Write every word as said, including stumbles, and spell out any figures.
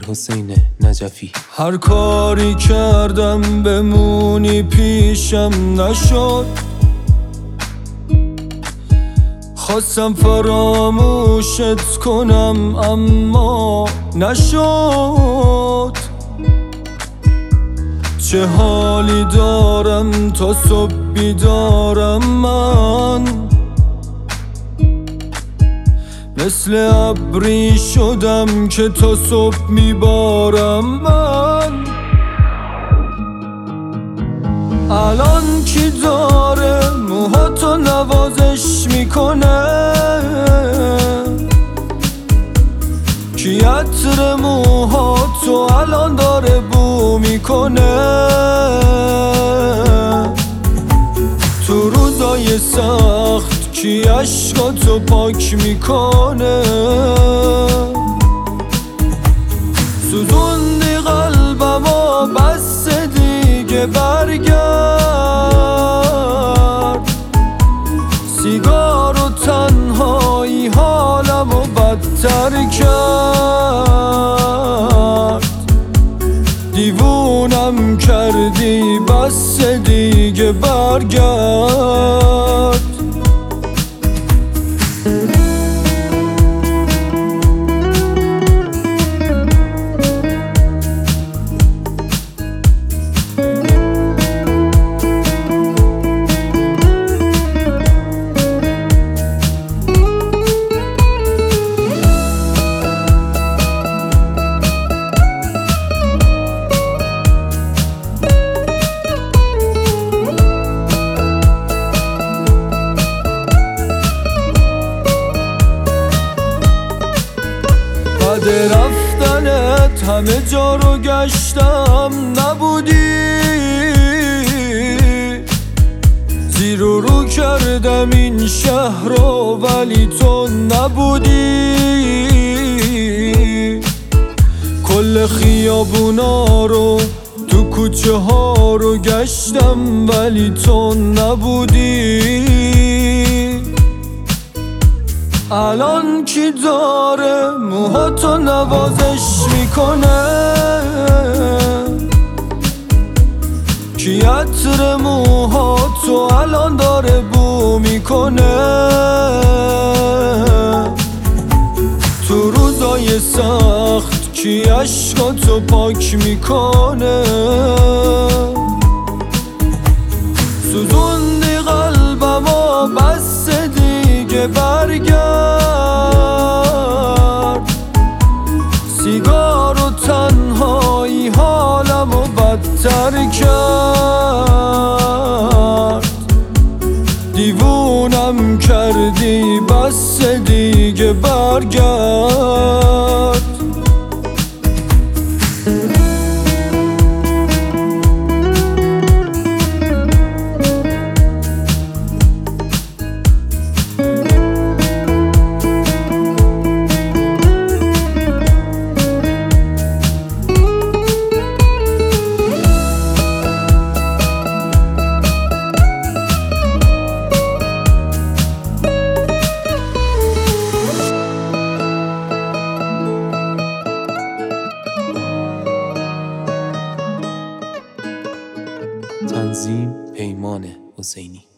حسین نجفی. هر کاری کردم بمونی پیشم نشد، خواستم فراموشت کنم اما نشد. چه حالی دارم تا صبح بیدارم من، مثل ابری شدم که تا صبح میبارم من. الان کی داره موهاتو نوازش میکنه؟ کی عطر موهاتو الان داره بو میکنه؟ تو روزای سخت کی عشقاتو پاک میکنه؟ سوزوندی قلبمو بس دیگه برگرد. سیگار و تنهایی حالمو بدتر کرد. دیوونم کردی بس دیگه برگرد. بعد رفتنت همه جا رو گشتم نبودی، زیر و رو کردم این شهر رو ولی تو نبودی. کل خیابونا رو تو کوچه ها رو گشتم ولی تو نبودی. الان کی داره موهاتو نوازش میکنه؟ کی عطر موهاتو الان داره بو میکنه؟ تو روزای سخت کی عشقاتو پاک میکنه؟ سوزوندی قلبمو بس دیگه برگرد. سیگار و تنهایی حالمو بدتر کرد. دیوونم کردی بس دیگه برگرد. تنظیم پیمان حسینی.